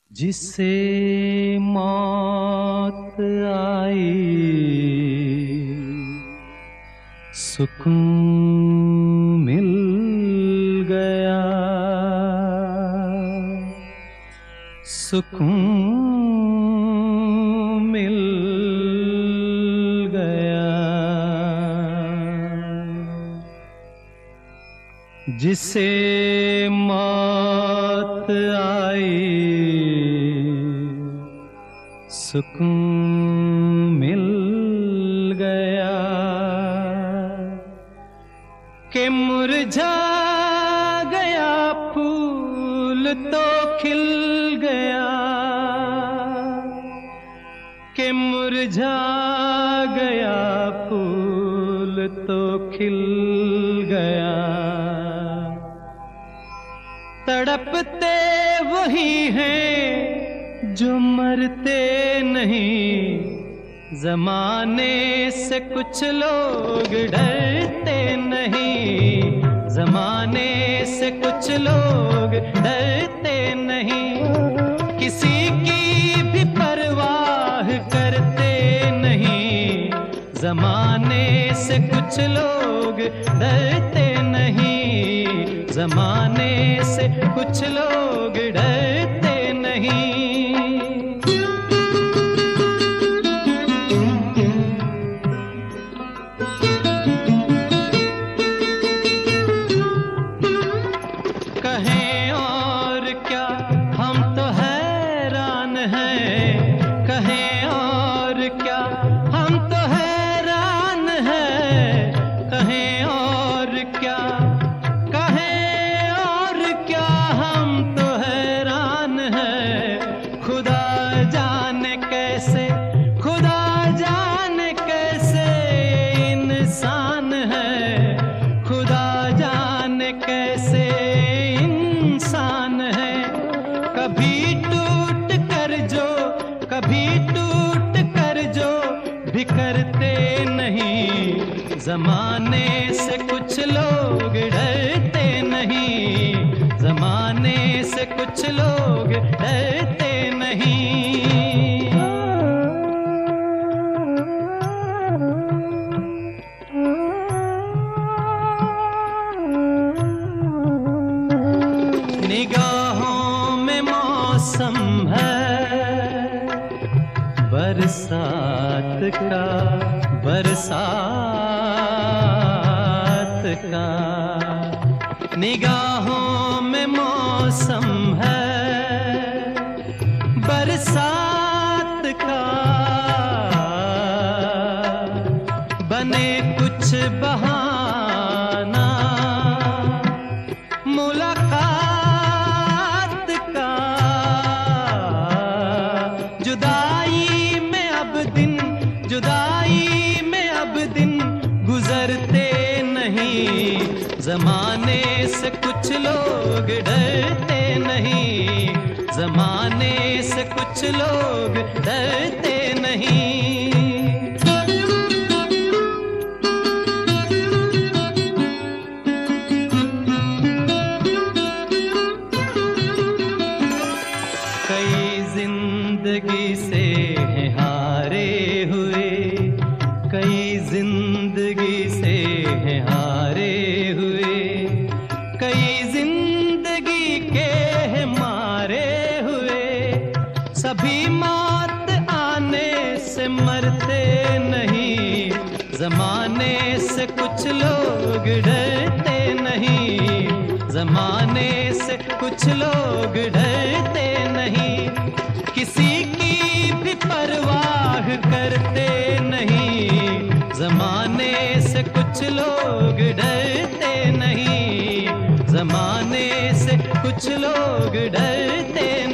जिसे मौत आई सुकून मिल गया, सुकून मिल गया। जिसे मौत आई सुकून मिल गया कि मुरझा गया फूल तो खिल गया, कि मुरझा गया फूल तो खिल गया। तड़पते वही हैं जो मरते नहीं, जमाने से कुछ लोग डरते नहीं, जमाने से कुछ लोग डरते नहीं। किसी की भी परवाह करते नहीं, जमाने से कुछ लोग डरते नहीं, जमाने से कुछ लोग डरते नहीं। कहें और क्या हम तो हैरान हैं, कहें और क्या हम तो हैरान हैं, कहें और क्या, कहें और क्या हम तो हैरान हैं। खुदा जाने कैसे, खुदा जाने कैसे इंसान है, खुदा जाने कैसे इंसान है। कभी टूट कर जो, कभी टूट कर जो बिखरते नहीं, जमाने से कुछ लोग डरते नहीं, जमाने से कुछ लोग डरते नहीं। निगाहों में मौसम है बरसात का, बरसात का। निगाहों में मौसम है बरसात का। बने कुछ बहाना मुलाकात का, जुदाई में अब दिन, जुदाई में अब दिन गुजरते नहीं, जमाने से कुछ लोग डरते नहीं, जमाने से कुछ लोग डरते नहीं। कई जिंदगी से हैं हारे हुए, कई जिंदगी से हैं हारे हुए, कई जिंदगी के हैं मारे हुए। सभी मौत आने से मरते नहीं, जमाने से कुछ लोग डरते नहीं, जमाने से कुछ लोग डरते नहीं। किसी की भी परवाह करते नहीं, जमाने से कुछ लोग डरते नहीं, जमाने से कुछ लोग डरते